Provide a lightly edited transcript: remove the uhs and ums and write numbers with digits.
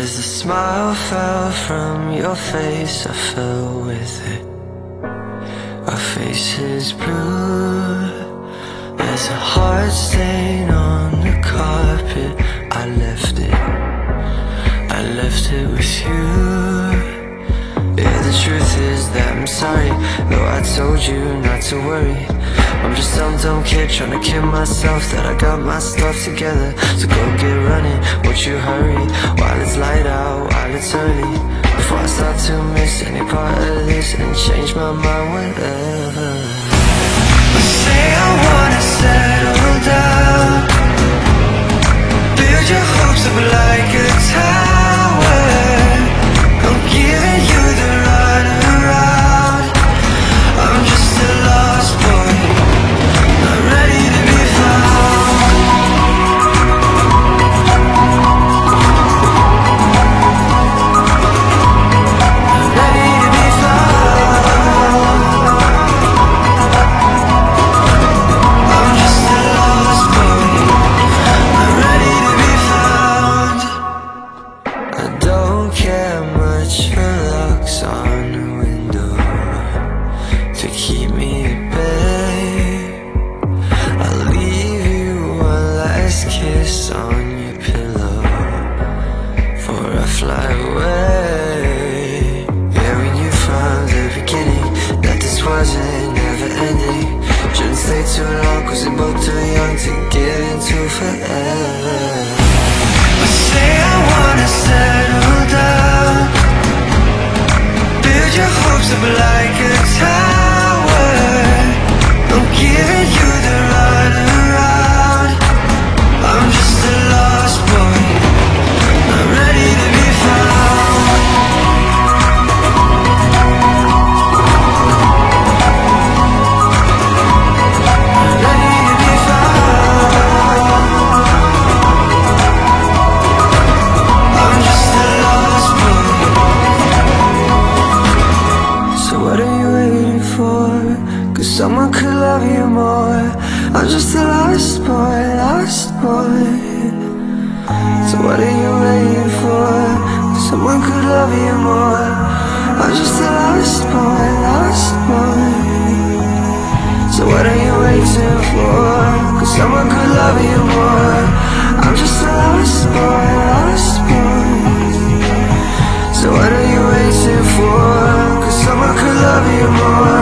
As the smile fell from your face, I fell with it. Our faces blue. There's a heart stain on the carpet. I left it with you. Yeah, the truth is that I'm sorry, though I told you not to worry. I'm just some dumb kid trying to kid myself that I got my stuff together. So go get running, won't you hurry, while it's light out, while it's early, before I start to miss any part of this and change my mind whenever. I say I wanna settle down, build your hopes up like a tower. I'm giving you the runaround. I'm just a lost boy, not ready to be found. Not ready to be found. I'm just a lost boy, not ready to be found. I don't care much for locks on the window to keep me at bay. I'll leave you one last kiss on your pillow before I fly away. Yeah, when you found the beginning that this wasn't never ending, shouldn't stay too long cause we're both too young to get into forever. I say I wanna settle down, build your hopes up like a tower. I'm giving you the runaround. I'm just a lost boy, not ready to be found. Not ready to be found. I'm just a lost boy. So what are you waiting for? Cause someone could love you more. I'm just a lost boy, lost boy. So what are you waiting for? Cause someone could love you more. I'm just a lost boy, lost boy. So what are you waiting for? Cause someone could love you more. I'm just a lost boy, lost boy. So what are you waiting for? Cause someone could love you more.